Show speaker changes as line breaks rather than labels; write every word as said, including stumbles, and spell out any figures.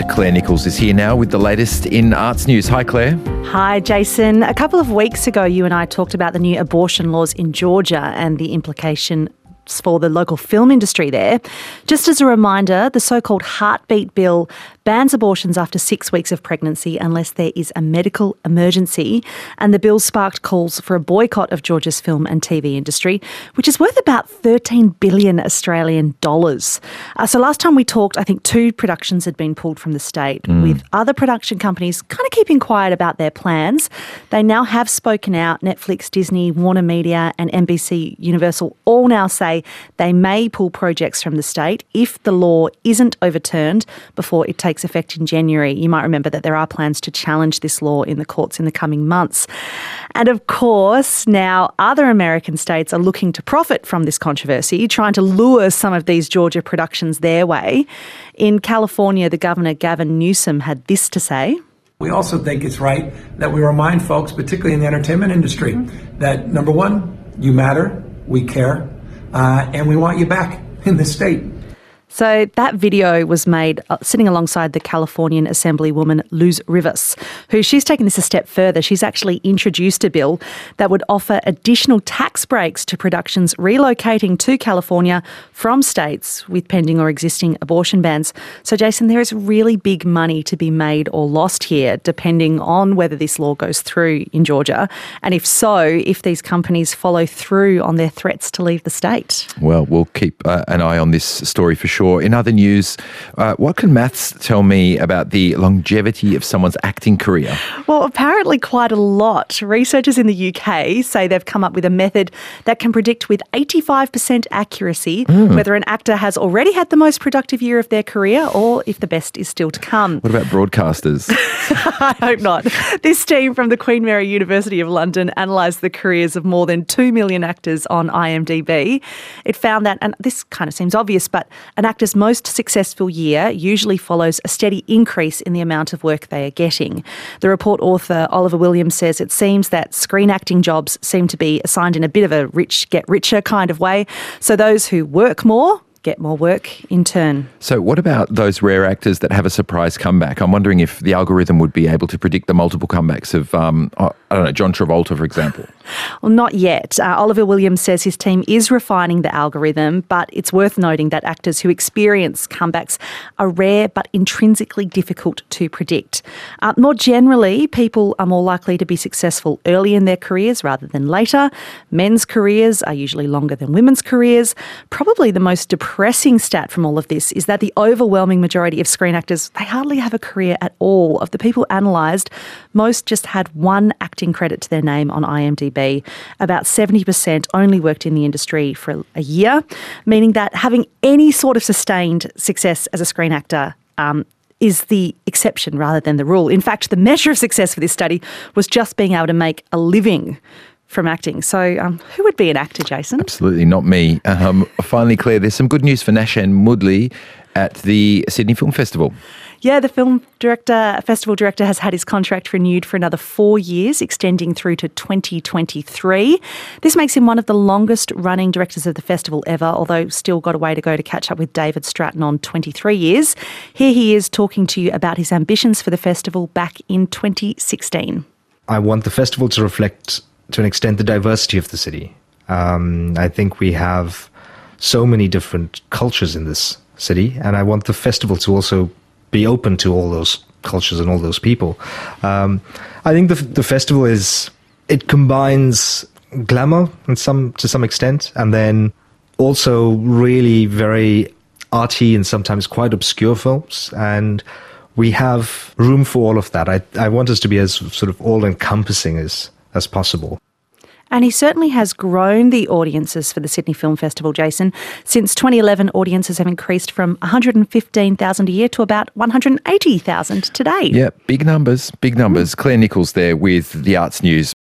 Claire Nichols is here now with the latest in arts news. Hi, Claire.
Hi, Jason. A couple of weeks ago, you and I talked about the new abortion laws in Georgia and the implication for the local film industry there. Just as a reminder, the so-called Heartbeat Bill bans abortions after six weeks of pregnancy unless there is a medical emergency, and the bill sparked calls for a boycott of Georgia's film and T V industry, which is worth about thirteen billion Australian dollars. Uh, so last time we talked, I think two productions had been pulled from the state, mm. with other production companies kind of keeping quiet about their plans. They now have spoken out. Netflix, Disney, Warner Media and N B C Universal all now say they may pull projects from the state if the law isn't overturned before it takes effect in January. You might remember that there are plans to challenge this law in the courts in the coming months. And of course, now other American states are looking to profit from this controversy, trying to lure some of these Georgia productions their way. In California, the Governor Gavin Newsom had this to say.
We also think it's right that we remind folks, particularly in the entertainment industry, mm-hmm. that number one, you matter, we care, uh, and we want you back in the state.
So that video was made uh, sitting alongside the Californian Assemblywoman Luz Rivas, who she's taken this a step further. She's actually introduced a bill that would offer additional tax breaks to productions relocating to California from states with pending or existing abortion bans. So, Jason, there is really big money to be made or lost here, depending on whether this law goes through in Georgia, and if so, if these companies follow through on their threats to leave the state.
Well, we'll keep uh, an eye on this story for sure. In other news, uh, what can maths tell me about the longevity of someone's acting career?
Well, apparently quite a lot. Researchers in the U K say they've come up with a method that can predict with eighty-five percent accuracy mm. whether an actor has already had the most productive year of their career or if the best is still to come.
What about broadcasters?
I hope not. This team from the Queen Mary University of London analysed the careers of more than two million actors on I M D B. It found that, and this kind of seems obvious, but an actor's most successful year usually follows a steady increase in the amount of work they are getting. The report author Oliver Williams says it seems that screen acting jobs seem to be assigned in a bit of a rich get richer kind of way. So those who work more get more work in turn.
So what about those rare actors that have a surprise comeback? I'm wondering if the algorithm would be able to predict the multiple comebacks of, um, I don't know, John Travolta, for example.
Well, not yet. Uh, Oliver Williams says his team is refining the algorithm, but it's worth noting that actors who experience comebacks are rare but intrinsically difficult to predict. Uh, more generally, people are more likely to be successful early in their careers rather than later. Men's careers are usually longer than women's careers. Probably the most depressing stat from all of this is that the overwhelming majority of screen actors, they hardly have a career at all. Of the people analysed, most just had one acting credit to their name on I M D B. About seventy percent only worked in the industry for a year, meaning that having any sort of sustained success as a screen actor um, is the exception rather than the rule. In fact, the measure of success for this study was just being able to make a living from acting. So um, who would be an actor, Jason?
Absolutely not me. Um, finally, Claire, there's some good news for Nashan Moodley at the Sydney Film Festival.
Yeah, the film director, festival director has had his contract renewed for another four years, extending through to twenty twenty-three. This makes him one of the longest running directors of the festival ever, although still got a way to go to catch up with David Stratton on twenty-three years. Here he is talking to you about his ambitions for the festival back in twenty sixteen.
I want the festival to reflect, to an extent, the diversity of the city. Um, I think we have so many different cultures in this city, and I want the festival to also be open to all those cultures and all those people. Um, I think the the festival is, it combines glamour in some to some extent, and then also really very arty and sometimes quite obscure films. And we have room for all of that. I I want us to be as sort of all-encompassing as as possible.
And he certainly has grown the audiences for the Sydney Film Festival, Jason. Since twenty eleven, audiences have increased from one hundred fifteen thousand a year to about one hundred eighty thousand today.
Yeah, big numbers, big numbers. Mm. Claire Nichols there with the Arts News.